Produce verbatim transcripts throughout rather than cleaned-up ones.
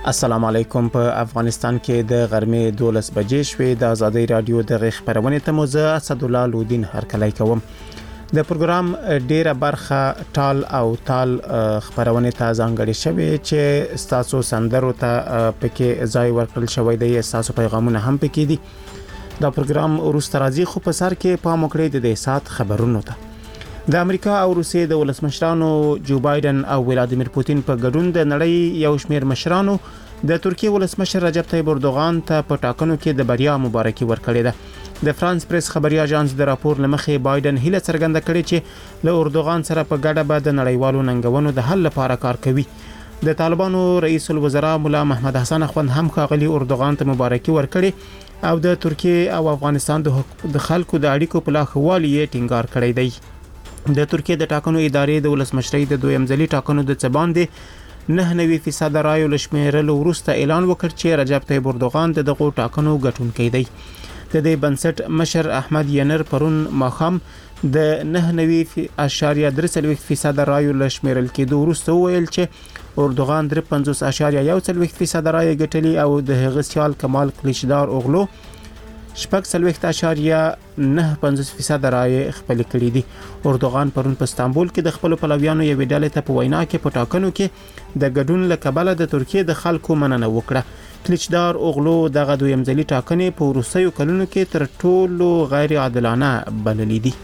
السلام علیکم. په افغانستان کې د غرمې دولس بجې شوې. د آزادۍ رادیو د خبرونې ته موزه اسد الله لودین هرکلی کوم. د پروګرام ډیره برخه ټال او تال خبرونه ته ځانګړې شوې چې تاسو سندرو ته پکې ځای ورکړل شوی دی. تاسو پیغامونه هم پکې دي. دا پروګرام ورسته راځي خو په سر کې پام وکړئ د دې سات خبرونو ته. د امریکا او روسیې د ولسمشرانو جو بایدن او ولادیمیر پوتین په ګډون د نړۍ یو شمېر مشرانو د ترکیې ولسمشر رجب طیب اردوغان ته په ټاکنو کې د بریا مبارکي ورکړې ده. د فرانس پریس خبري اژانس د راپور لمخې بایدن هیله څرګنده کړې چې له اردوغان سره په ګډه به د نړیوالو ننګونو د حل لپاره کار کوي. د طالبانو رئیس الوزرا مولا محمد حسن اخوند هم ښاغلي اردوغان ته مبارکي ورکړې او د ترکیې او افغانستان د خلکو د اړیکو په لا ښه والي یې ټینګار کړی دی. د ترکیې د ټاکنو ادارې د ولسمشرۍ د دویم ځلي ټاکنو د څه باندې نه نوي فیصد رایو لشمیرلو وروسته اعلان وکړ چې رجب طیب اردوغان د دغو ټاکنو ګټونکی دی. د دې بنسټ مشر احمد ینر پرون ماخام د نه نوي اشاریه درې څلوېښت فیصد رایو لشمیرل کېدو وروسته وویل چې اردوغان درې پنځوس اشاریه یو څلوېښت فیصد رایو ګټلي او د هغه سیال کمال کلیچدار اوغلو شپږ څلوېښت اشاریه نه پنځوس فیصد رایې خپل کړي دي. اردوغان پرون په استانبول کې د خپل پلویانو یو ډلې ته په وینا کې په ټاکنو کې د ګډون له کبله د ترکیې د خلکو مننه وکړه. کلیچدار اوغلو دغه دویم ځلي ټاکنې په وروستیو کلونو کې تر ټولو غیر عادلانه بللې دي.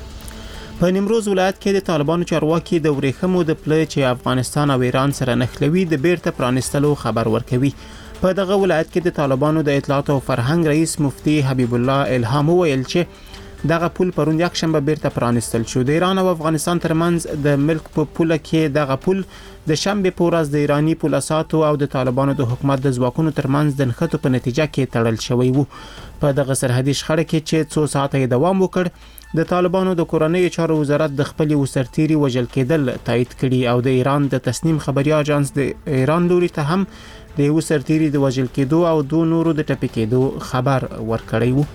په نیمروز ولایت کې د طالبانو چارواکي د ورېښمو د پله چې افغانستان او ایران سره نښلوي د بیرته پرانستلو خبر ورکوي. په دغه ولایت کې د طالبانو د اطلاعات او فرهنګ رئیس مفتی حبیب الله الهام ویل چې دغه پل پرون یک شنبه بیرته پرانستل شو. د ایران او افغانستان ترمنځ د ملک په پوله کې دغه پل د شنبه په ورځ د ایرانی پولیسو او د طالبانو د حکومت د ځواکونو ترمنځ د نښتو په نتیجه کې تړل شوی وو. په دغه سرحدي شخړه کې چې څو ساعته دوام وکړ د طالبانو د کورنۍ چارو وزارت د خپل وسرتيري وجل کېدل تایید کړي او د ایران د تسنیم خبري اژانس د ایران لوري ته هم د یو سرتيري د وجل کېدو او دوه نورو د ټپي کېدو خبر ورکړی وو.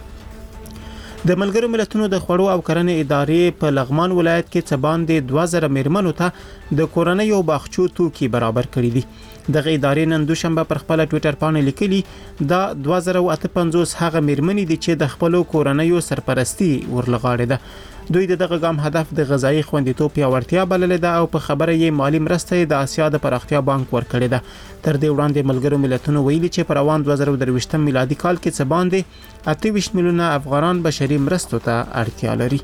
د ملګرو ملتونو د خوړو او کرنې ادارې په لغمان ولایت کې څه باندې دوه زره میرمنو ته د کورنۍ او باغچو توکي برابر کړي دي. دغه ادارې نن دوشنبه پر خپل ټوئیټر باندې لیکلي دا دوه زره اته پنځوس هغه میرمنې دي چې د خپل کورنۍ سرپرستی ورلغاړي ده. دوی دغه ګام هدف د غذایی خوندیتوب پیاوړتیا بللې ده او په خبره یې مالی مرسته د آسیا د پراختیا بانک ورکړې ده. تر دې وړاندې ملګرو ملتونو ویلي چې په روان دوه زره درویشتم میلادي کال کې څه باندې اته ویشت میلیونه افغانان بشري مرستو ته اړتیا لري.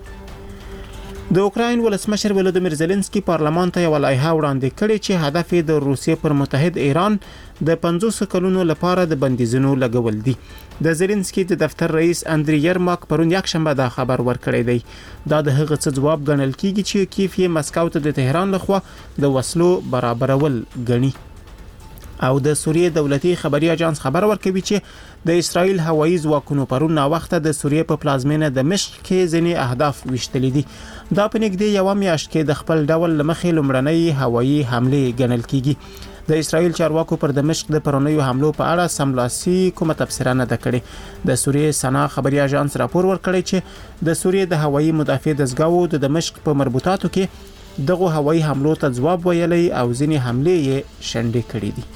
د اوکراین ولسمشر ولادیمیر زيلنسکي پارلمان ته یو لایحه وړاندې کړې چې هدف یې د روسیې پر متحد ایران د پنځوس کلونو لپاره د بندیزونو لګول دي. د زيلنسکي د دفتر رئیس اندري یرماک پرون یک شنبه دا خبر ورکړی دی. دا د هغه څه جواب ګڼل کیږي چې کیف یې مسکو ته د تهران لخوا د وسلو برابرول غني. او د سوریې دولتي خبري اژانس خبر ورکوي چې د اسرائیل هوایي ځواکونو پرون وخت د سوریې په پلازمینه دمشق کې ځینې اهداف وشتلې دي. دا په نږدې یو میاشت کې د خپل ډول لمخې لمړنۍ هوایي حمله ګڼل کیږي. د اسرائیل چارواکو پر دمشق د پرونیو حملو په اړه سملاسي کومه تفسیر نه ده کړې. د سوریې سنا خبري اژانس راپور ورکړی چې د سوریې د هوایي مدافع دستګاو د دمشق په مربوطاتو کې دغه هوایي حملو ته ځواب ویلی او ځینې حملې یې شنډې کړې دي.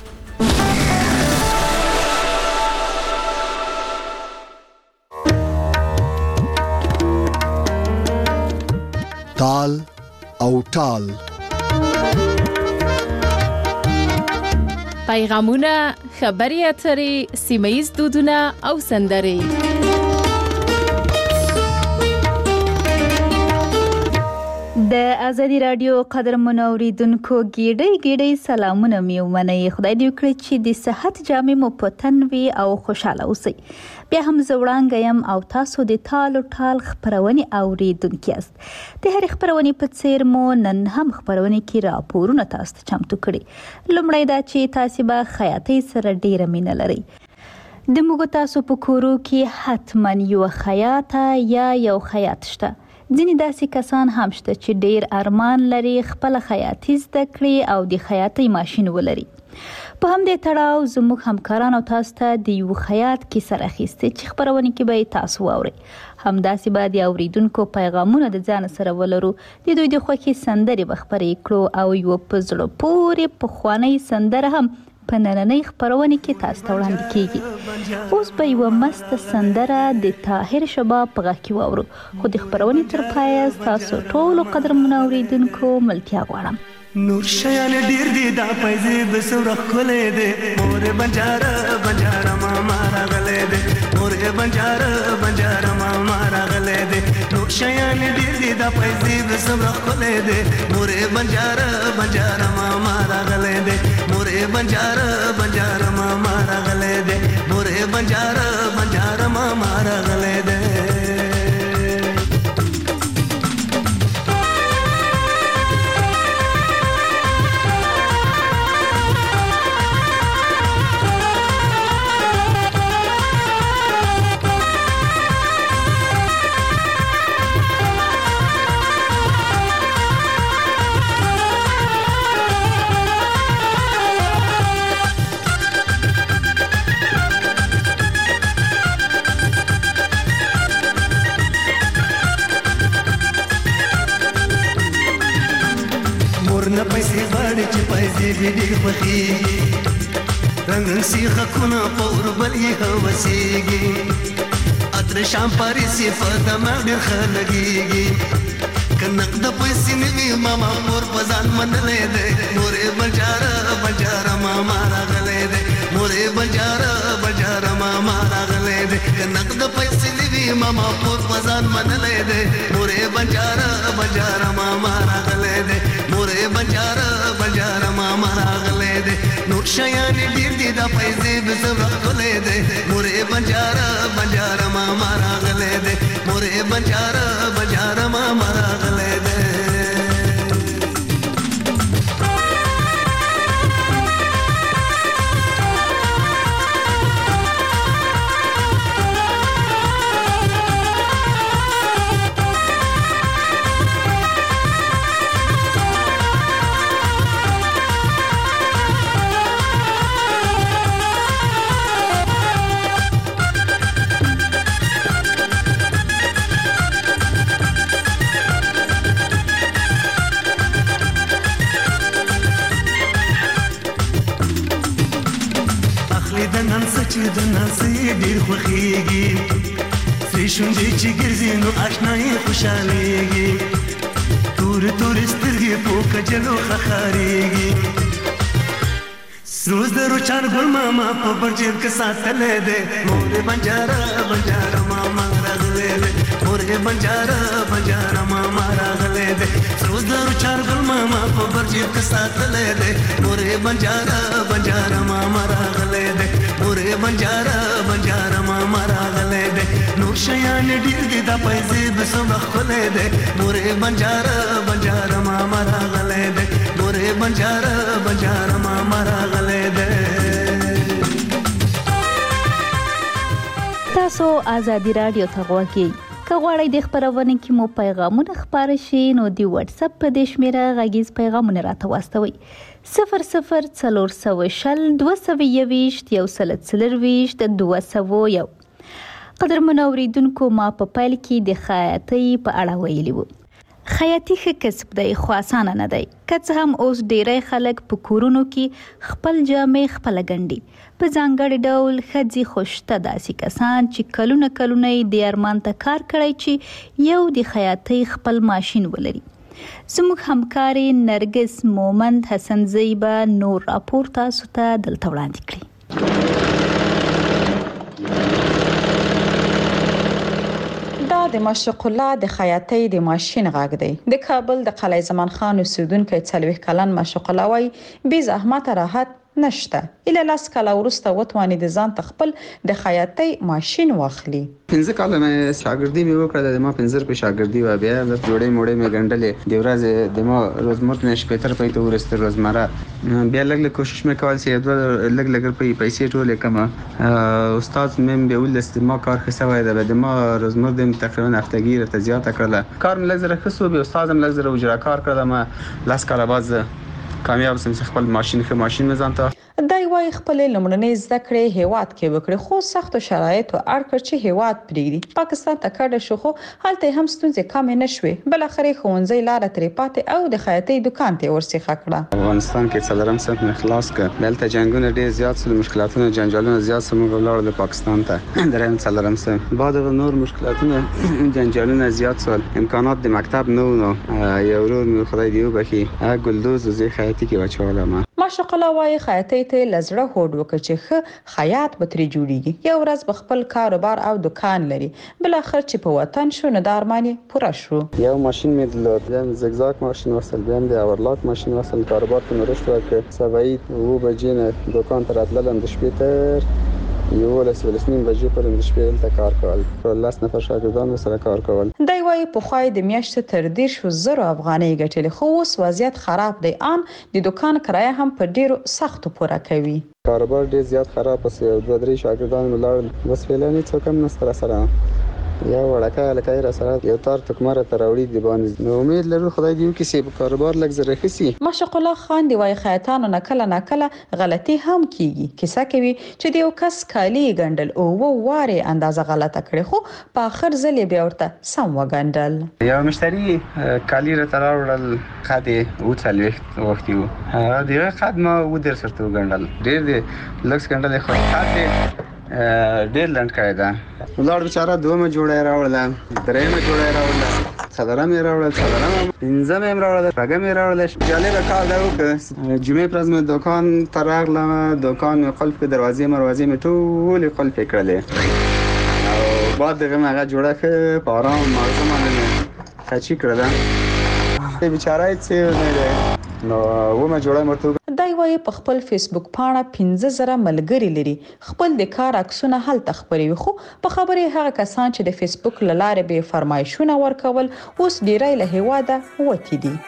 تال او تال پیغامونه، خبري اترې، سیمه‌ییز دودونه او سندرې. د ازادي رادیو قدرمنو اوریدونکو ګیډۍ ګیډۍ سلامونه مې ومنئ. خدای دې وکړي چې د صحت جامې مو په تن وي او خوشاله اوسئ. بیا هم زه وړاندې یم او تاسو د تال او ټال خپرونې اوریدونکي یاست. د هرې خپرونې په څیر مو نن هم خپرونې کې راپورونه تاسو ته چمتو کړي. لومړی دا چې تاسو به خیاطۍ سره ډیره مینه لرئ. د موږ تاسو په کورو کې حتما یو خیاطه یا یو خیاط شته. ځینې داسې کسان هم شته چې ډیر ارمان لري خپل خیاطي زده کړي او د خیاطۍ ماشین ولري. په همدې تړاو زموږ همکارانو تاسو ته د یو خیاط کیسه راخیستې چې خپرونه کې به تاسو واورئ. همداسې به د اوریدونکو پیغامونه د ځان سره ولرو. د دوی د خوښې سندرې به خپرې کړو او یو په زړه پورې پخوانۍ سندره هم په نننۍ خپرونې کې تاسو ته وړاندې کیږي. اوس به یوه مسته سندره د طاهر شباب په غږ کې واورو، خو د خپرونې تر پایه تاسو ټولو قدرمنو اورېدونکو ملتیا غواړم. نور شیان ډیر دي دا پیسې به سوره خولې دي مور بنجاره بنجاره ماما راغلې دي مور بنجاره بنجاره ماما راغلې دي نور شیان ډیر دي دا پیسې به سوره خولې دي مور بنجاره بنجاره ماما راغلې دي مور بنجاره بنجاره ماما راغلې دي مور بنجاره بنجاره ماما راغلې دي. نه پیسې غواړي چې پیسې دې ډېر خوښېږي رنګ رنګ سیخه خونه په اوربل یې هوسېږي عطر شامپاري صفت ما ډېر ښه لګېږي که نقده پیسې نه وي ماما مور په ځان منلی دی مورې بنجاره بنجاره ماما راغلی دی مورې بنجاره بنجاره ماما راغلی دی که نقده پیسې نه وي ماما مور په ځان منلی دی مورې بنجاره بنجاره ماما راغلی دی مورې بنجاره بنجاره ماما راغلی دی نور شیان ډېر دي دا پیسې به زړه ښکلی دی مورې بنجاره بنجاره ماما راغلی دی مورې بنجاره بنجاره ماما راغلی دی. د نن څه چې د نن څه یې ډېر خوښېږي سرې شونډې چې ګرځي نو اشنایي خوشحالېږي تورې تورې سترګې په کجلو خښارېږي سرو زرو چار ګل ماما په بر جیب کې ساتلی دی مورې بنجاره بنجاره ماما راغلی دی مورې بنجاره بنجاره ماما راغلی دی سرو زرو چار ګل ماما په بر جیب کې ساتلی دی مورې بنجاره بنجاره ماما راغلی دی مورې بنجاره بنجاره ماما راغلی دی نور شیان ډېر دي دا پیسې به څومره ښکلی دی مورې بنجاره بنجاره ماما راغلی دی مورې بنجاره بنجاره ماما راغلی دی. تاسو آزادي رادیو ته غوږ یئ. که غواړئ د خپرونې کې مو پیغامونه خپاره شي نو د واتساپ په دې شمېره غږیز پیغامونه راته واستوئ صفر صفر څلور سوه شل دوه سوه یوویشت یو سل څلرویشت دوه سوه یو. قدرمنو اورېدونکو ما په پیل کې د خیاطۍ په اړه ویلي وو. خیاطي ښه کسب دی خو اسانه نه دی. که څه هم اوس ډیری خلک په کورونو کې خپل جامې خپله ګنډي. په ځانګړي ډول ښځې خو شته داسې کسان چې کلونه کلونه یې دې ارمان ته کار کړی چې یو د خیاطۍ خپل ماشین ولري. زموږ همکارې نرګس مومند حسنزۍ به نور راپور تاسو ته دلته وړاندې کړي. دا د مشرق الله د خیاطۍ د ماشین غږ دی. د کابل د قلعه زمان خان اوسیدونکو څلوېښت کلن مشرق الله وايي بې زحمت راحت نشته. اله لاس کاله ورسته وتوانې د ځان تخپل د خیاطۍ ماشین واخلي. پنځه کاله مې شاګردي مې وکړه د ما پنځه په شاګردي و بیا د جوړې موړې مې ګنډلې د ورځې د ما روزمره نش په تر پېته ورسته روزمره بیا لګ لګ کوشش مې کول چې لګ لګ په پیسې ټولې کما استاد مې به ولست ما کار خسوي ده د ما روزمره د تقریبا هفتګی ته زیاته کړله کار مې لزر خسو به استاد مې لزر اجرا کار کړم لاس کاله باز کامیاب سم خپل ماشین خو ماشین مزان ته دای وايي خپل لمړنۍ زده کړې هیواد کې وکړي خو سخت شرایطو اړ چې هیواد پریږدي پاکستان ته کډه شو خو هلته هم ستونزې کم نه شوې بل اخر ښوونځي لار ترې پاتې او د خیاطۍ دکان ته ورسېخه کړه. افغانستان کې څلورم صنف اخلاص کړ دلته جنگونه ډېر زیات سول مشکلاتونه جنجالونه زیات سمو ولاړ د پاکستان ته درېم څلورم صنف بعد نور مشکلاتونه جنجالونه زیات سول امکانات د مکتب نو نو یو ورور خدای دی وبخي ګلدوز زی خیاطۍ کې بچوله ما ماشاءالله وايي خیاطۍ ته لزړه هوډ وکړي چې ښه خیاط به ترې جوړیږي یو ورځ به خپل کاروبار او دکان لري بل اخر چې په وطن شو نه د ارمانې پوره شو. یو ماشين مې درلود یم زگزاگ ماشين وصل بیم د اورلاک ماشين وصل کاروبار ته نورشت وکړ سبعی و بجې نه دکان ته راتلم د شپې تر یو ولس ولسمین بجې پر د شپې ته کار کول پر لاس نفر شاګردان سره کار کول. دای وايي په خوای د میاشتې تر دېرش زره افغانۍ ګټلې خو اوس وضعیت خراب دی ان د دکان کرایه هم په ډیرو سختو پوره کوي. کاروبار ډیر زیات خراب اوس یو دوه درې شاګردان ولر بس ویلانی څوک هم نستر سره یا وړکه لکه را سره یو تار تکمره تراوړي دی باندې نو امید لرو خدای دې وکړي چې کاروبار لږ زره خسي. ماشاء الله خان دی وايي خیاطانو نکله نکله غلطي هم کیږي کیسه کوي چې د یو کس کالی ګندل او و واره اندازه غلطه کړي خو په اخر ځل بیا ورته سم وګندل. یو مشتری کالی را تراوړل خاطه او څلوي وخت یو هغه خدمه و در سره وګندل ډیر دی لکس ګندل خو خاطه ډیر لند کړی دا ولر بیچاره دومره جوړه راوړل درېمه جوړه راوړل څلورمه راوړل څلورمه پنځمه راوړل راګمه راوړل جالب کار دا وکړ جمعې پرځ مې دکان تراغلم دکان قلف دروازې مروازې مې ټول قلف کړلې او بعد دغه هغه جوړه ک په آرام مازه خچی کړل بیچاره چې نه نو ومه جوړه مرته دای وايي په خپل فیسبوک پاڼه پنځه زره ملګري لري خپل د کار عکسونه هلته خبري خو په خبره هغه کسان چې د فیسبوک لاره به فرمایشونه ورکول اوس ډیرای له هواده وتی دي.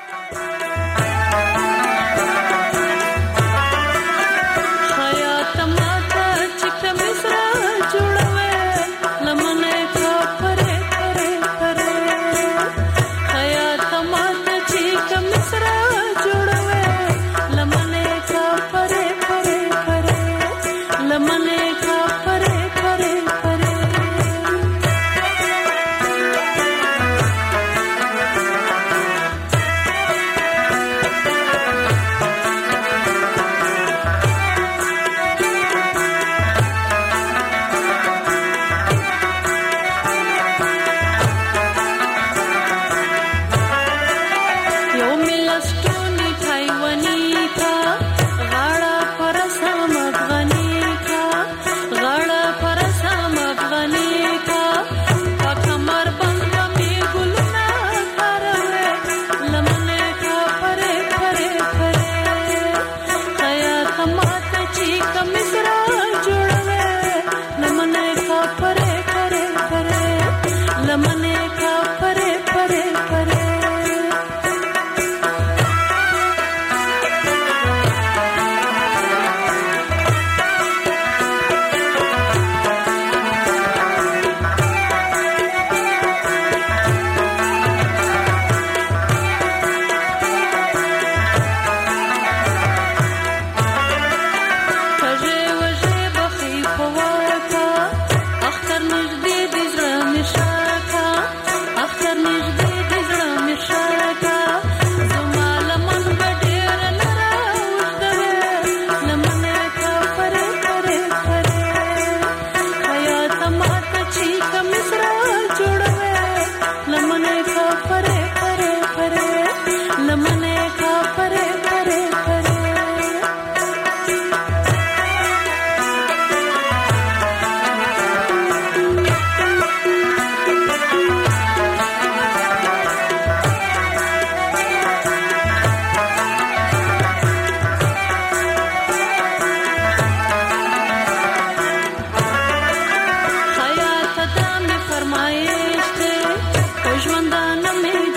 فرمایش ته ژوندانه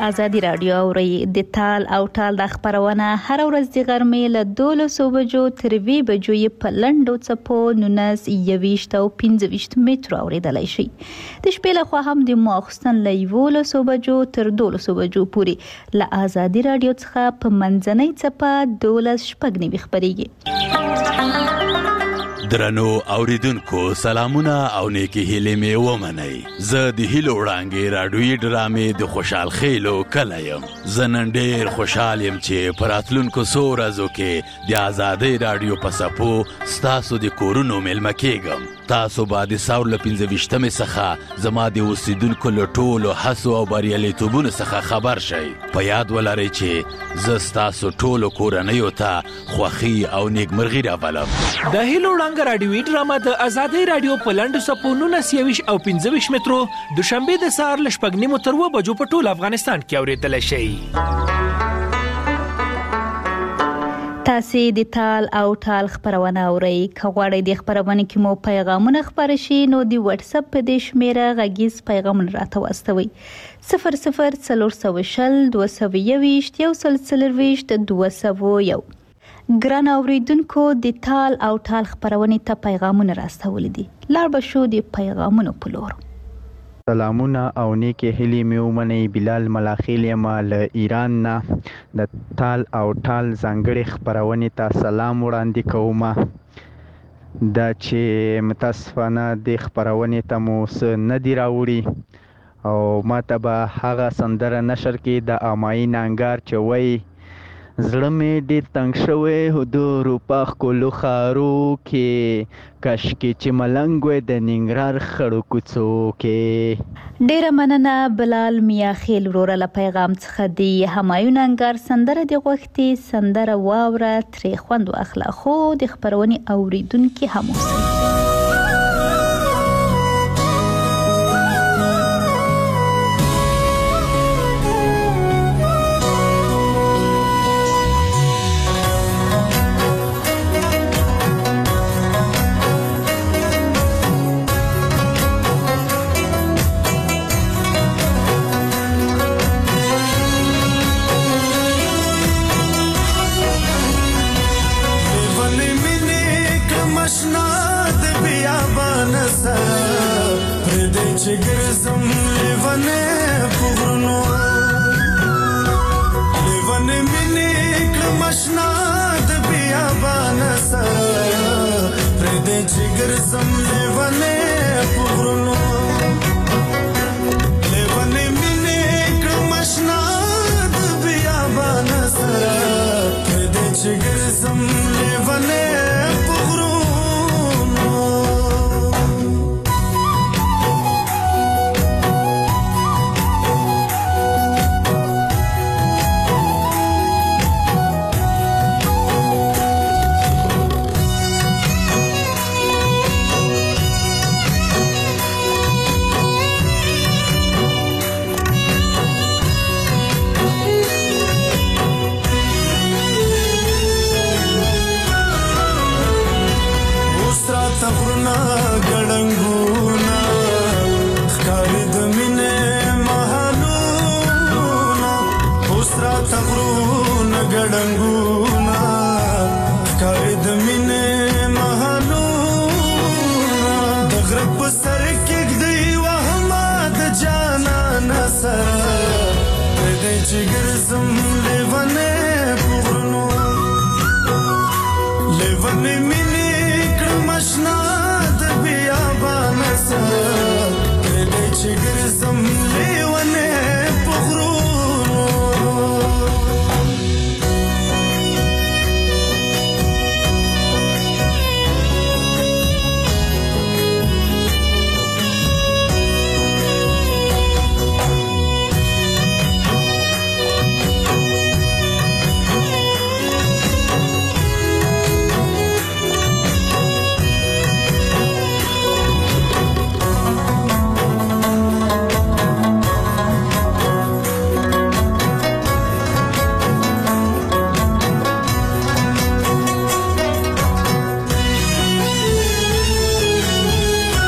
ازادي رادیو اوري د تال او ټال د خبرونه هر ورځ د غرمې له دولسو بجو تر وی بجو په لندو چپو نونس یويشت او پنځه متر اوریدلای شي د شپې له خوا هم د ماخستن له یولسو بجو تر دولسو بجو پورې له ازادي رادیو څخه په منځنۍ چپه دولس شپږ نیمه خبريږي. درنو اوریدونکو سلامونه او نیکی هیلې مې ومنئ. زه د هیلو وړانګې راډیویي ډرامې د خوشحال خیلو کلی یم. زه نن ډېر خوشحال یم چې په راتلونکو څو ورځو کې د ازادۍ راډیو په څپو ستاسو د کورونو میلمه کیږم. تاسو به د ساور له پنځه ویشتمې څخه زما د اوسیدونکو له ټولو هڅو او بریالیتوبونو څخه خبر شئ. په یاد ولرئ چې زه ستاسو ټولو کورنیو ته خوښي او نیکمرغي راولم. د هیلو وړانګه راډیویي ډرامه د ازادۍ راډیو په لنډو څپو نولس یویش او پنځه ویشت مترو دوشنبه د سهار له شپږ نیمو تر اوه بجو په ټول افغانستان کې اورېدلی شئ. تاسو د تال او ټال خبرونه اورئ. که غواړئ د خبرونه کې مو پیغامونه خبر شي نو د واتس اپ په دې شمیره غږیز پیغامونه راته واستوئ. صفر صفر څلور سوه شل دوه سوه یویشت یو سل څلرویشت دوه سوه یو. ګران اوریدونکو د تال او ټال خبرونه ته پیغامونه راستولي دي. لاړ به شو د پیغامونو په لور. سلامونه او نیکی هیلې مې ومنئ. بلال ملاخیل یم له ایران نه. د تال او ټال ځانګړې خپرونې ته سلام وړاندې کوم. دا چې متاسفانه د خپرونې ته مو څه نه دي راوړي او ما ته به هغه سندره نشر کې د امایي نانګار چې وایي زړه مې ډېر تنګ شوی حضور په ښکلو ښارو کې کاشکې چې ملنګ وی د ننګرهار خړو کوڅو کې. ډېره مننه بلال میاخیل وروره له پیغام څخه. د همایون انګار سندره د غوښتي سندره واوره ترې خوند واخله خو د خپرونې اوریدونکي هم اوسئ.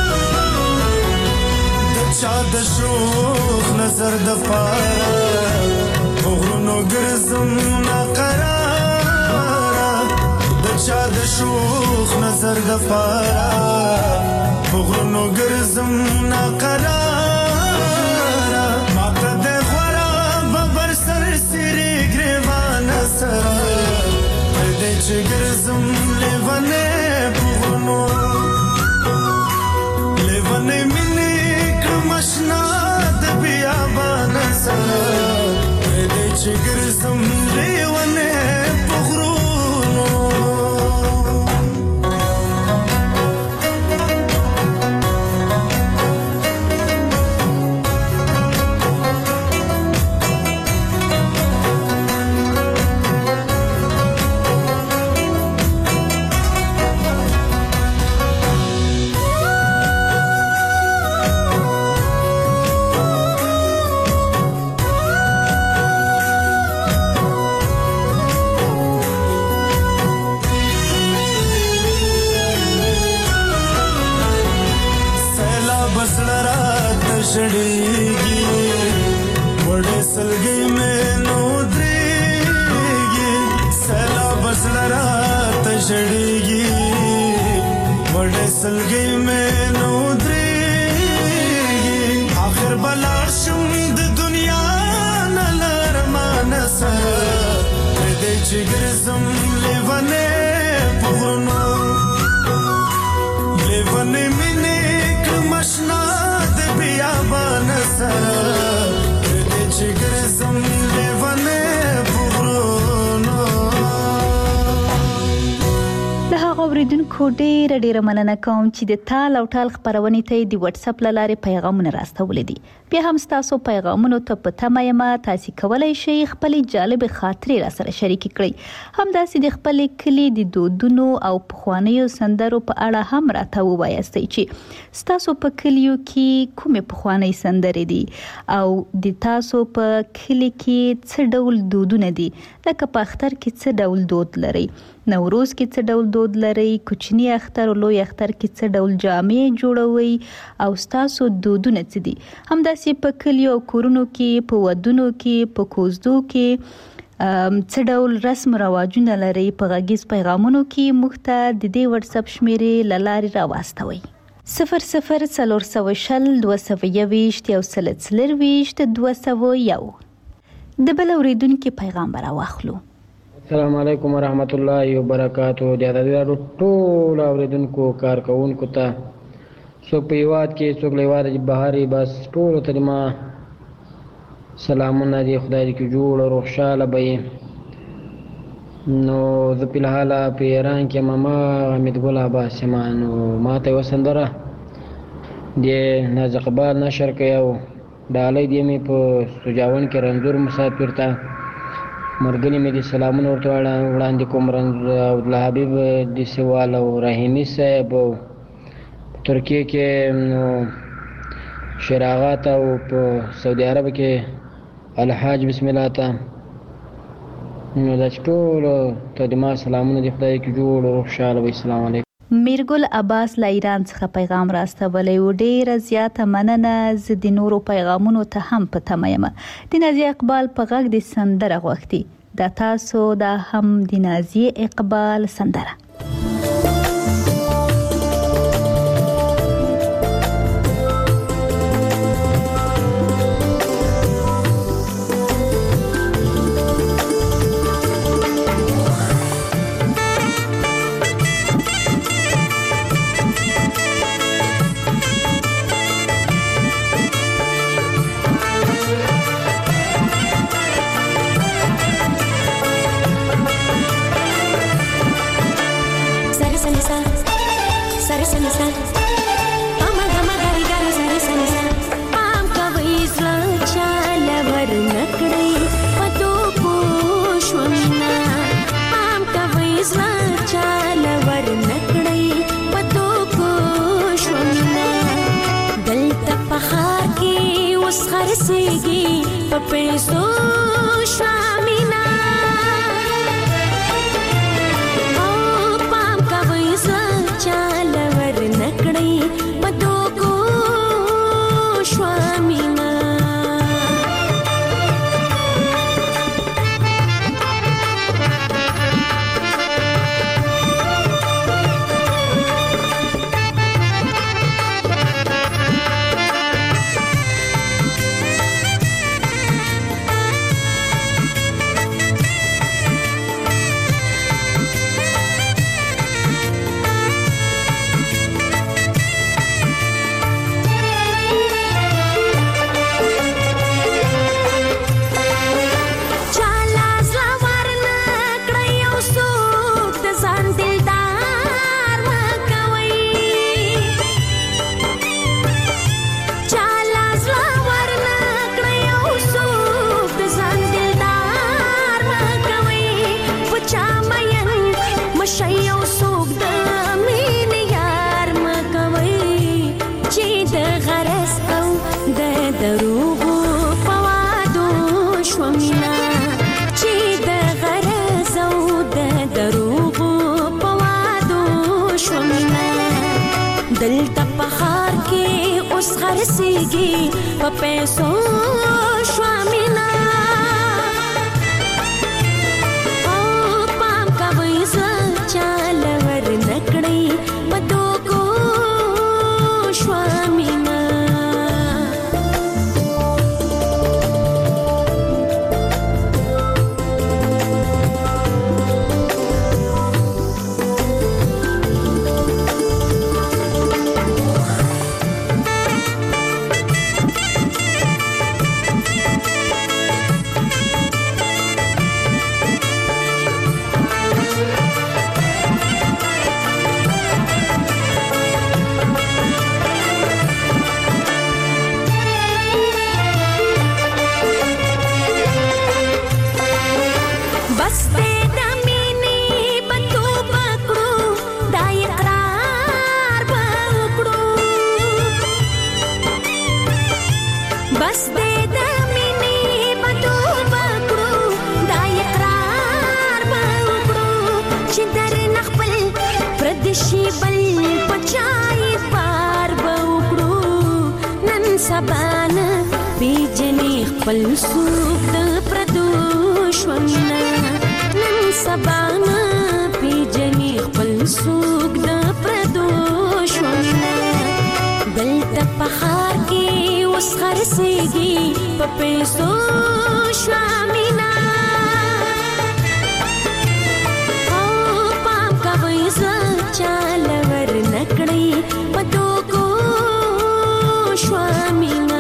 د شوخ نظر د پاره ګرځم ناقراره د چا د شوخ نظر د پاره په غرونو ګرځم ناقراره ماته د غوړه ببر سر سری ګریوان سره دې چې ګرځم لیوانه په غرونو لیوانه مینه کمشنا د بیابان سره دې چې ګرځم لیوانه په غرونو شړېږي وړې سلګۍ مې نو درېږي سیلاب زړه راته شړېږي وړې سلګۍ مې نو درېږي آخر به لاړ شم د دنیا نه له ارمانه سره پرېږدی چې ګرځم لیونې په غرونو لیونې مینې کړم اشنا بیابان سره دې چې ګرځم لیوانه په غرونو. له هغو اورېدونکو ډېره ډېره مننه کوم چې د تال او ټال خپرونې ته د واتساپ له لارې پیغامونه راستولي دي. بیا هم ستاسو پیغامونو ته په تمه یم، تاسې کولی شئ خپلې جالبې خاطرې راسره شریکې کړئ. همداسې د خپلې کلي د دودونو او پخوانیو سندرو په اړه هم راته ووایاستئ چې ستاسو په کلیو کې کومې پخوانۍ سندرې دي او د تاسو په کلي کې څه ډول دودونه دي، لکه په اختر کې څه ډول دود لرئ، نوروز کې څه ډول دود لرئ، کوچني اختر او لوی اختر کې څه ډول جامې جوړوئ او ستاسو دودونه څه دي. همداسې په کلیو او کورونو کې، په ودونو کې، په کوزدو کې څه ډول رسم رواجونه لرئ، په غږیز پیغامونو کې موږ ته د دې واتساپ شمیرې له لارې راواستوئ. صفر صفر څلور سوه شل دوه سوه یوویشت یو سل څلرویشت دوه سوه یو. د بل اورېدونکي پیغام به راواخلو. السلام علیکم ورحمت الله وبرکاتو. د ازادي راډیو ټول اورېدونکو کارکوونکو ته، څوک په هیواد کې څوک له هیواده بهر، بس ټولو ته ما سلامونه دي. خدای دې کې جوړ او خوشحاله به یې. نو زه په الحال په ایران کې ماما حمید ګل عباس یم. نو ما ته یوه سندره د نازق اقبال نشر کوي او ډالۍ دې مې په سوجاون کې رنځور مسافر ته مرګلي مې دي سلامونه ورته وړاندې کوم. عبدالله حبیب دیسوال او رحیمي صاحب ترکیه کې نو شراغات او په سعودي عرب کې الحاج بسم الله ته. نو دا ټول ته د ما سلامونه دي. خدای کې جوړ او خوشاله وي. السلام علیکم. میرګل عباس له ایران څخه پیغام راستولی و. ډېره زیاته مننه. زه د نورو پیغامونو ته هم په تمه یم. د نازیه اقبال په غږ د سندره غوښتي. دا تاسو دا هم د نازیه اقبال سندره. دلته په ښار کې اوس خرڅېږي په پیسو شوه مینه او پام کوئ زه چاله ور نه کړئ په دوکو شوه مینه سبانا پیجنی خپل سوق د پردوش ومنا نن سبانا پیجنی خپل سوق د پردوش ومنا دلته په ښار کې اوس خرڅېږي په پیسو شوه مینه او پام کوئ زه چاله ور نه کړئ په دوکو شوه مینه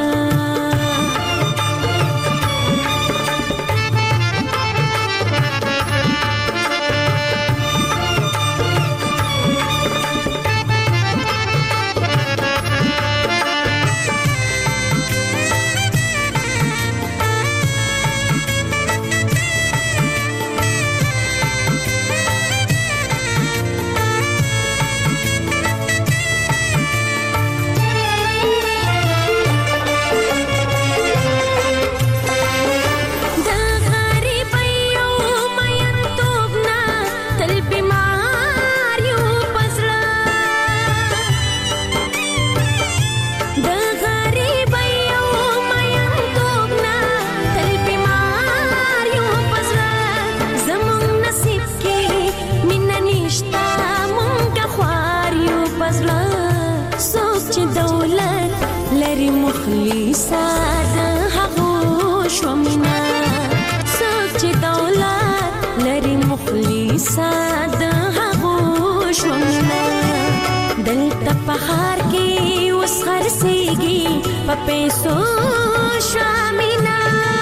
پیسو شامینا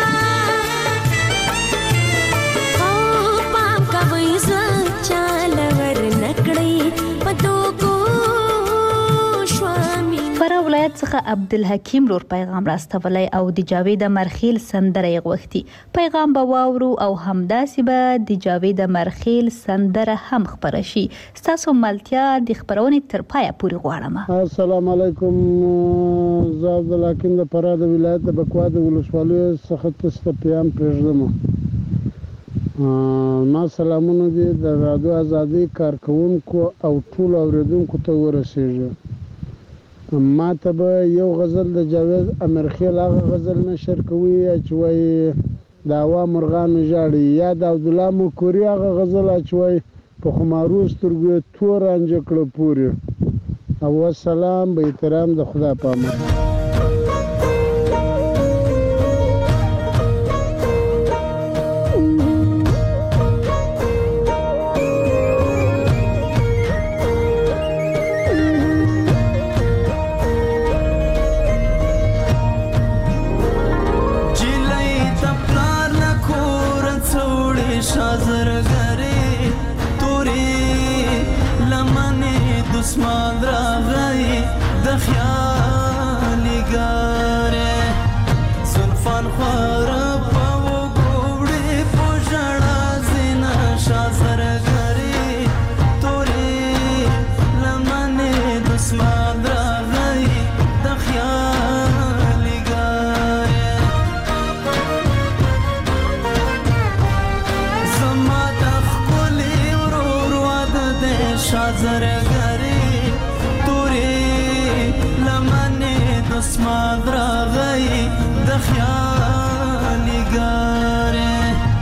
او پام کوي زه چاله ور نکړی پدو کو شامینا. فرا ولایت څخه عبدالحکیم لور پیغام راستولی او د جاوید مرخیل سندره غوښتي. پیغام به واورو او همداسې به د جاوید مرخیل سندره هم خبره شي. ستاسو ملتیا د خبرونې تر پایه پورې غواړم. السلام علیکم. زه عبدالحکیم د فرا د ولایت د بکوا د ولسوالۍ څخه تاسو ته پیغام پرېږدم. ما سلامونه دي د رادیو ازادي کارکونکو او ټول اوریدونکو ته ورسیږي. ما ته به یو غزل د جاوید امرخیل هغه غزل نشر کوي چې وایي د هوا مرغانو ژاړي، یا د عبدالله مکوري هغه غزل چې وایي په خمارو سترګو تور رانجه کړه پورې. او والسلام به احترام د خدا په امان. دسمان راغی د خیالي ګاره زلفان خواره په وګوړې په ژړا زینه شازر غری تورې لمنې دسمان راغی د خیالي ګاره زما د ښکلي ورور واده د شازر غری خیال نگاره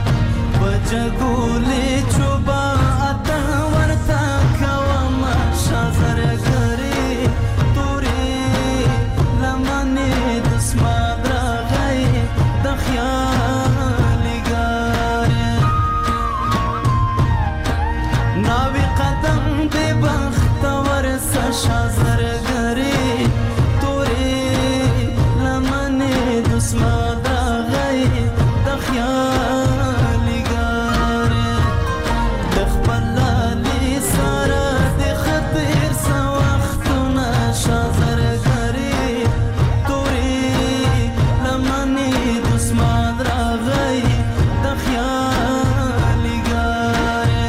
بجگولی چوبا اتا ورتا کوام شازرگری توری لمنی دسماد را غی د خیال نگاره ناوی قدم دی بخت ورسا شازرگری توری لمنی دسماد را غی د خیال نگاره د خپل لالی سره د خطر سو وختونه شازرګری توري لمنې دسماد راغی د خیال نگاره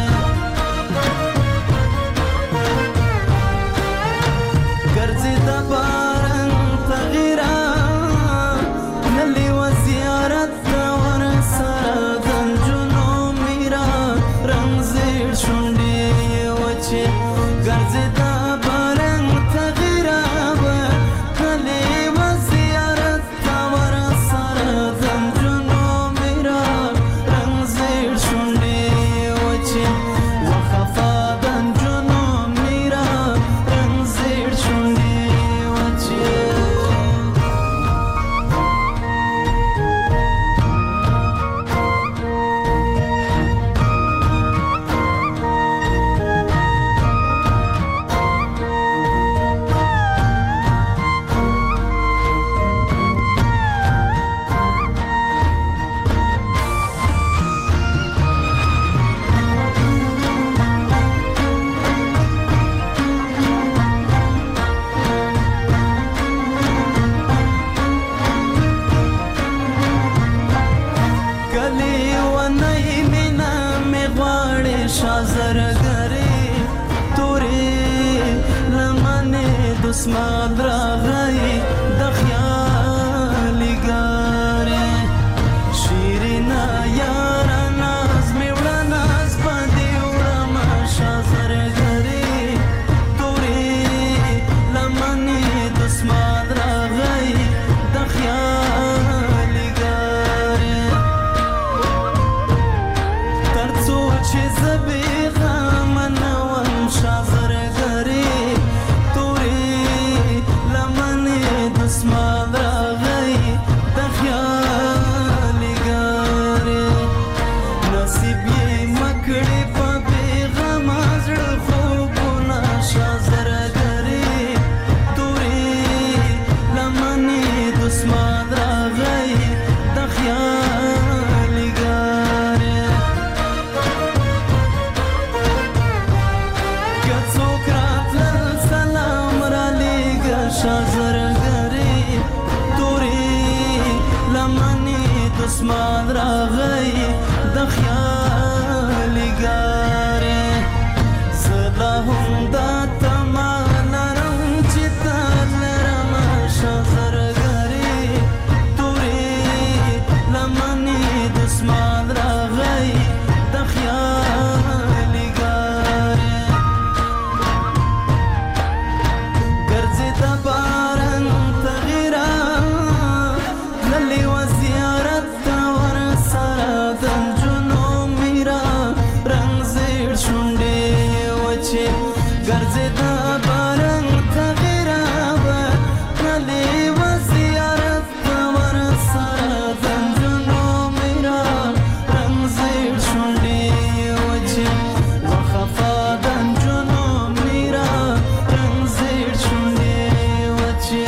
ګرځي د باران تغیرا نلی و زیارت ور سره دنجونو میرا رنگ زیر شونډې وچې ګرځي د باران تغیرا نلی و زیارت ور سره دنجونو میرا رنگ زیر شونډې وچې وخفا دنجونو میرا رنگ زیر شونډې وچې کلی و نئی مینا می غواړي شازرګری توري لمنې دسماد راغی د خیال نگاره شیرینا یارا ناز می وړه ناز باندې وړه شازرګری توري لمنې دسماد راغی د خیال نگاره ترڅو چې زبې غم نه وم شازرګری توري لمنې دسماد راغی د خیال نگاره نصیب یې مکړې په بېغم زړه خوبونه شازرګری توري لمنې دسماد راغی د خیال نگاره که څوک راتلل سلام را لیږه شازرګری توري لمنې دسماد راغی د خیال نگاره زه لا هم دا تمه لرم چې تا لرم شازرګری توري لمنې دسماد راغی د خیال نگاره ګرځي د باران تغیرا نلی و زیارت ور سره دنجونو میرا رنگ زیر شونډې وچې ګرځي د باران تغیرا نلی و زیارت ور سره دنجونو میرا رنگ زیر شونډې وچې وخفا دنجونو میرا رنگ زیر شونډې وچې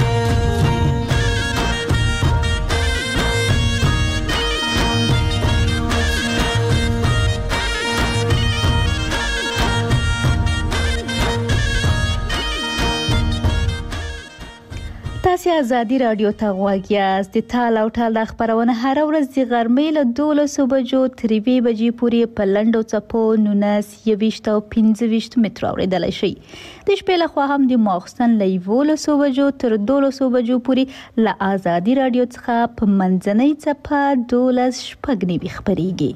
تاسو ازادي رادیو ته غوږ یاست. د تال او ټال د خبرونه هر ورځ د غرمې له دولسو بجو تر یوې بجې پورې په لنډو څپو نولس یویشت او پنځه ویشت متر اورېدلی شئ. د شپې لخوا هم د ماخستن له یولسو بجو تر دولسو بجو پورې له ازادي رادیو څخه په منځنۍ څپه دولس شپږ نوي خپرېږي.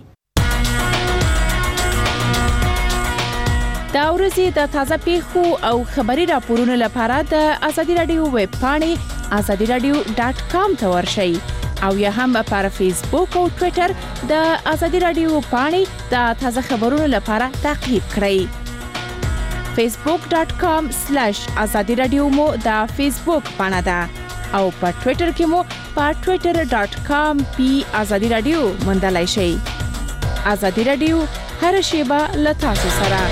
دا ورځې د تازه پیښو او خبري راپورونو لپاره د ازادي رادیو ویب پاڼې ازادي رادیو ډاټ کام ته ورشئ. او یا هم پر فیسبوک او ټوئیټر د ازادي رادیو پاڼې د تازه خبرونو لپاره تعقیب کړئ. facebook dot com slash azadi radio مو د فیسبوک پاڼه ده او په ټوئیټر کې مو په twitter dot com پی ازادي رادیو موندلای شئ. ازادي رادیو هر شیبه له تاسو سره.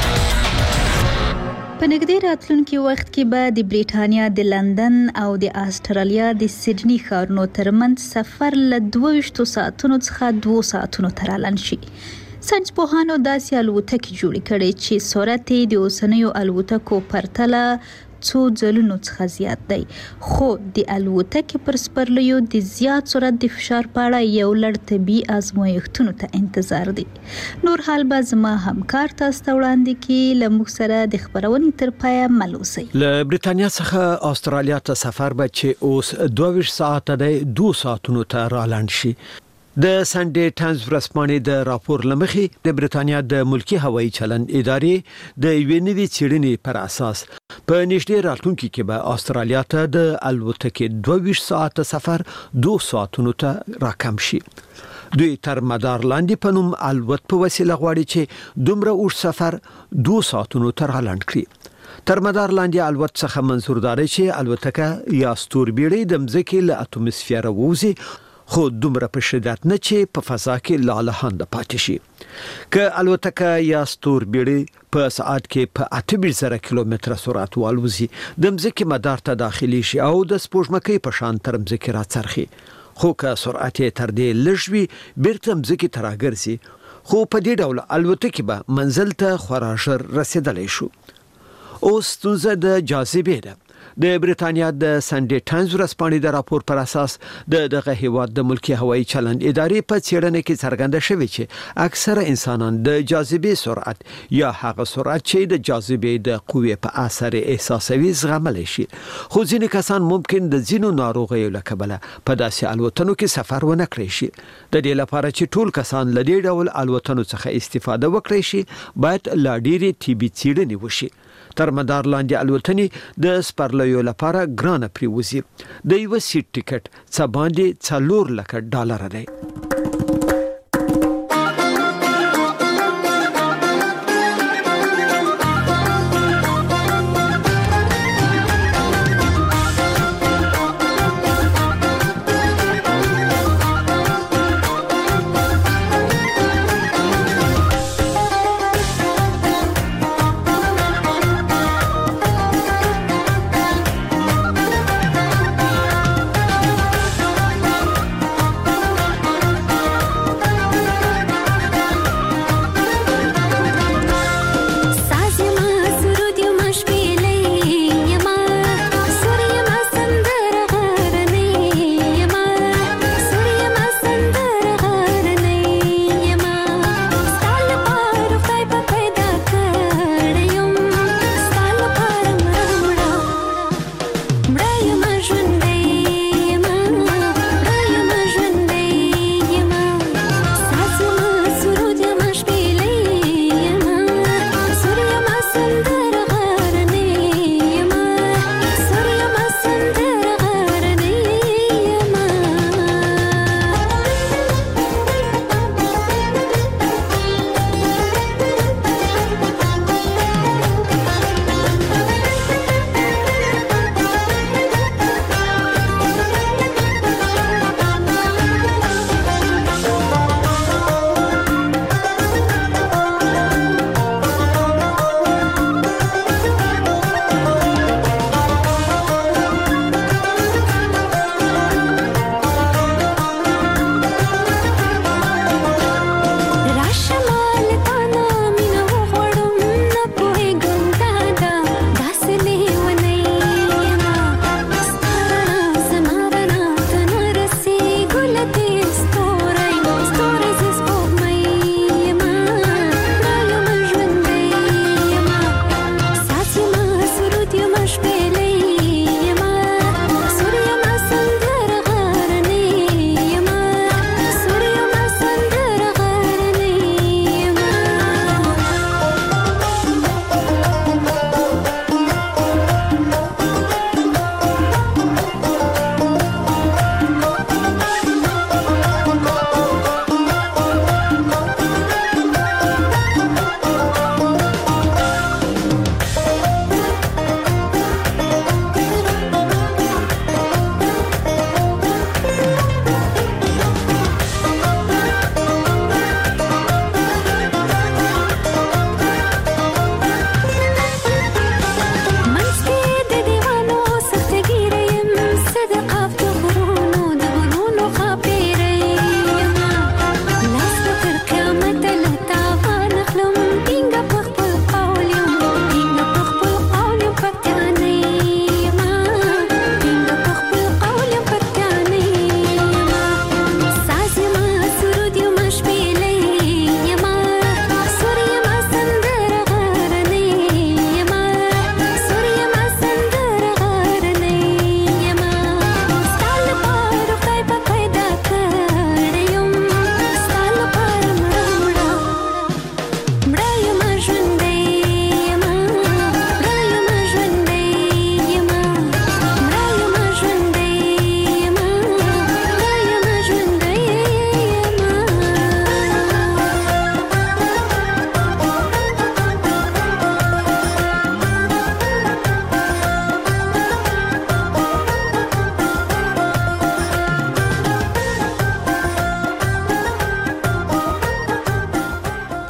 په نږدې راتلونکي وخت کې به د بریټانیا د لندن او د استرالیا د سیډني ښارونو ترمنځ سفر له دوه ویشت ساعتونو څخه دوه ساعتونو ته رالند شي. ساينس پوهانو داسې الوتکې جوړې کړې چې سرعت یې د اوسنیو الوتکو پرتله څو ځلونو څخه زیات دی، خو د الوتکې پر سپرلیو د زیات سرعت د فشار په اړه یو لړ طبي ازمایښتونو ته انتظار دی. نور حال به زما همکار تاسو ته وړاندې کړي. له موږ سره د خبرونې تر پایه مل اوسئ. له بریټانیا څخه استرالیا ته سفر به چې اوس دوه ویشت ساعته دی دوه ساعتونو ته رالند شي. د سنډي ټایمز ورځپاڼې د راپور لمخې د بریټانیا د ملکی هوایي چلند ادارې د یوې نوې څېړنې پر اساس په نږدې راتلونکي کې به استرالیا ته د الوتکې دوه ویشت ساعته سفر دوه ساعتونو ته راکم شي. دوی تر مدار لاندې په نوم الوت په وسیله غواړي چې دومره اوږد سفر دوه ساعتونو ته رالند کړي. تر مدار لاندې الوت څخه منظور دی چې الوتکه یا ستوربیړۍ د مځکې له اتموسفیر ووځي، خو دومره په شدت نه چې په فضا کې لالهانده پاتې شي. که الوتکه یا ستوربیړۍ په ساعت کې په اته ویشت زره کیلومتره سرعت والوزي، د مځکې مدار ته داخلي شي او د سپوږمکۍ په شان تر مځکې راڅرخي. خو که سرعت یې تر دې لږ وي بیرته مځکې ته راګرځي، خو په دې ډول الوتکې به منزل ته خورا ژر رسیدلی شو. اوس ستونزه د جاذبې ده. د بریټانیا د سنډي ټایمز ورځپاڼې د راپور پر اساس د دغه هیواد د ملکی هوایي چلند ادارې په څېړنه کې څرګنده شوې چې اکثره انسانان د جاذبې سرعت یا هغه سرعت چې د جاذبې د قوې په اثر احساسوي زغملی شي. خو ځینې کسان ممکن د ځینو ناروغیو له کبله په داسې الوتنو کې سفر ونه کړی شي. د دې لپاره چې ټول کسان له دې ډول الوتنو څخه استفاده وکړي شي باید لا ډېرې طبي څېړنې وشي. تر مدار لاندې الوتنې د سپرلیو لپاره ګرانه پریوزي. د یو سیټ ټیکټ څه باندې څلور لکه ډالر دی.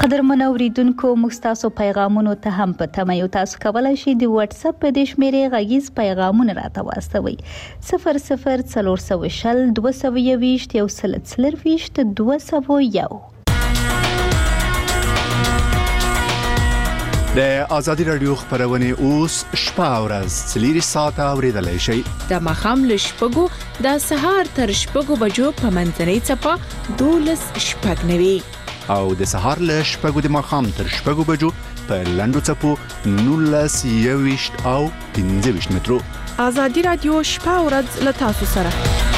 قدرمن اوریدونکو موږ تاسو پیغامونو ته هم په تمه یو. تاسو کولی شئ د واتس اپ په دې شمیرې غږیز پیغامونه راته واستوئ صفر صفر څلور سوه شل دوه سوه یوویشت یو سل څلرویشت دوه سوه یو. د آزادي رادیو خبرونه اوس شپه او ورځ څلور ساعته اوریدلای شئ. د ماښام له شپږو د سهار تر شپږو بجو په منځنۍ څپه دولس شپږ نوي او د سهار له شپږو د ماښام تر شپږو بجو په لنډو څپو نولس یوویشت او پنځه ویشت مترو. آزادي رادیو شپه او ورځ له تاسو سره.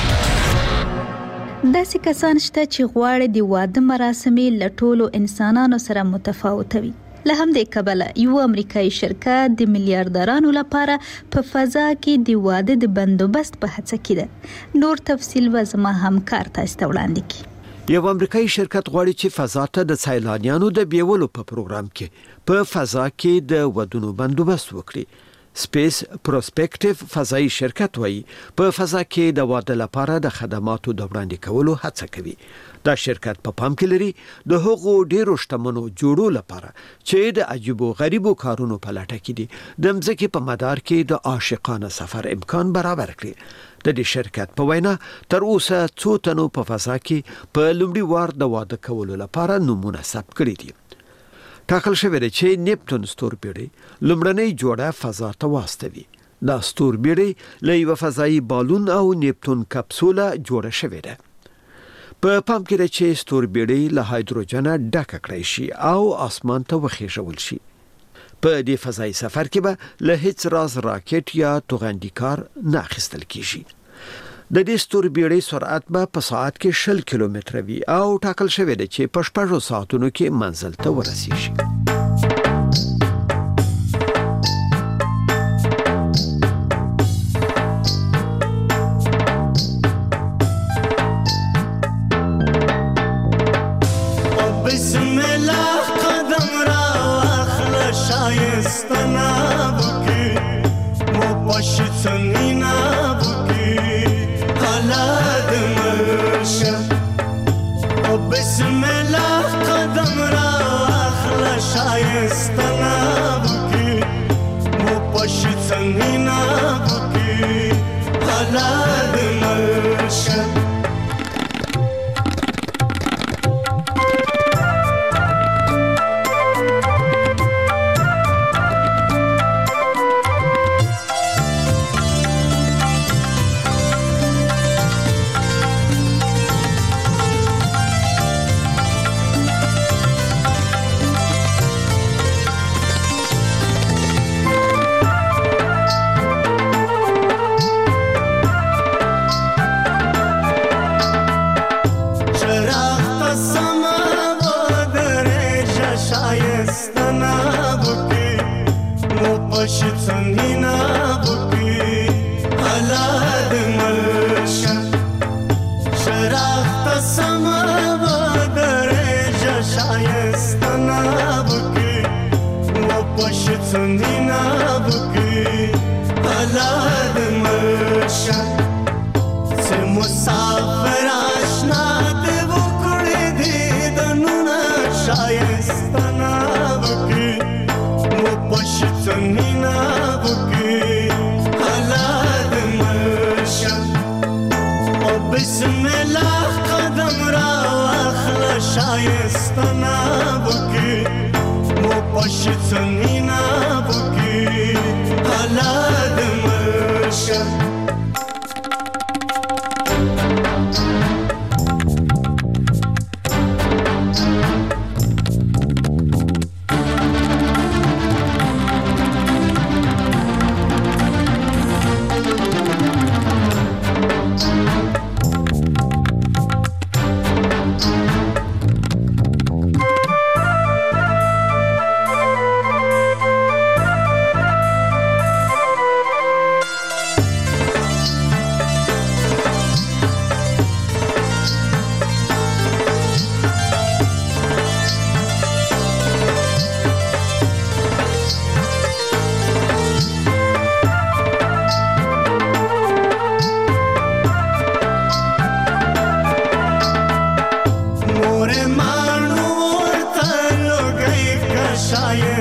داسې کسان شته چې غواړي د واده مراسمې له ټولو انسانانو سره متفاوته وي. له همدې کبله یو امریکایي شرکت د میلیاردرانو لپاره په فضا کې د واده د بندوبست په هڅه کې ده. نور تفصیل به زما همکار تاسو ته وړاندې کړي. یو امریکایي شرکت غواړي چې فضا ته د سیلانیانو د بیولو په پروګرام کې په فضا کې د ودونو بندوبست وکړي. سپیس پروسپیکټیو فضایی شرکت وایي په فضا کې د واده لپاره د خدماتو د وړاندې کولو هڅه کوي. دا شرکت په پام کې لري د هغو ډیرو شتمنو جوړو لپاره چې د عجیبو غریبو کارونو په لټه کې دي د مځکې په مدار کې د عاشقانه سفر امکان برابر کړي. د دې شرکت په وینا تر اوسه څو تنو په فضا کې په لومړي وار د واده کولو لپاره نمونه ثبت کړي دي. ټاکل شوی دی چې نیپټون ستورپیړۍ لومړنۍ جوړه فضا ته واستوي. دا ستورپیړۍ له یو فضایي بالون او نیپټون کپسوله جوړه شوې ده. په پام کې ده چې ستورپیړۍ له هایدروجن ډکه کړای شي او اسمان ته وخیژول شي. په دې فضایي سفر کې به له هیڅ راز راکټ یا توغندیکار نه اخیستل کیږي. د دې ستورپیړۍ سرعت به په ساعت کې شل کیلومتره وي او ټاکل شوی دی چې په شپږو ساعتونو کې منزل ته ورسیږي.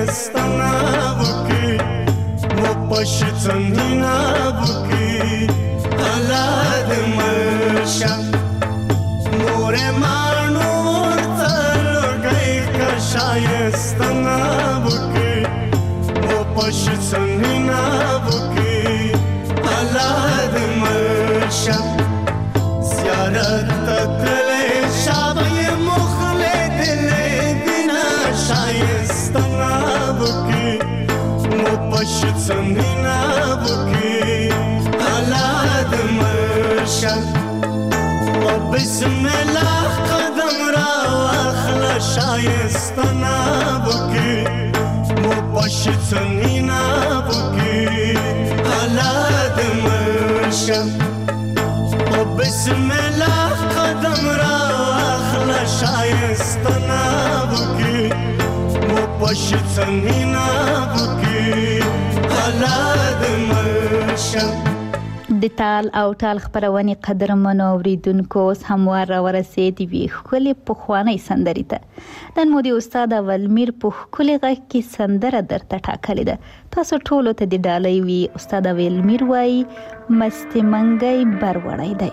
شایستانه بکی و پشتنینا بکی حالات مرشا نور مانور تلگی که شایستانه بکی و پشتنینا بکی حالات مرشا زیارت تتلی شابه مخلد لیدینا شایستانه بکی و پشتنینا بکی حالات مرشا و بسم الله قدم را واخل شایستانه بکی و پشتنینا بکی حالات مرشا و بسم الله قدم را واخل شایستانه بکی و پشتنینا بکی حالات مرشا د تال او تال خبرونه قدرمن اوریدونکو اوس هموار را ورسېدې وي ښکلې پخوانۍ سندرې ته نن مو د استاد اولمیر په ښکلي غږ کې سندره درته ټاکلې ده تاسو ټولو ته د ډالۍ وي استاد اولمیر وایي مستې منګی بروړی دی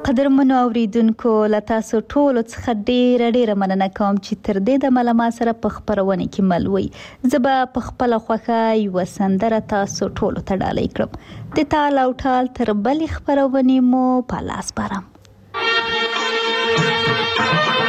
قدرمنو اوریدونکو لتاسو ټولو څخه ډیره ډیره مننه کوم چې تر دې د ملما سره په خبرونه کې ملوي. زبا په خپل خوخه یو سندره تاسو ټولو ته ډالۍ کړم. د تال او ټال تر بلې خبرونه مو په لاس بارم.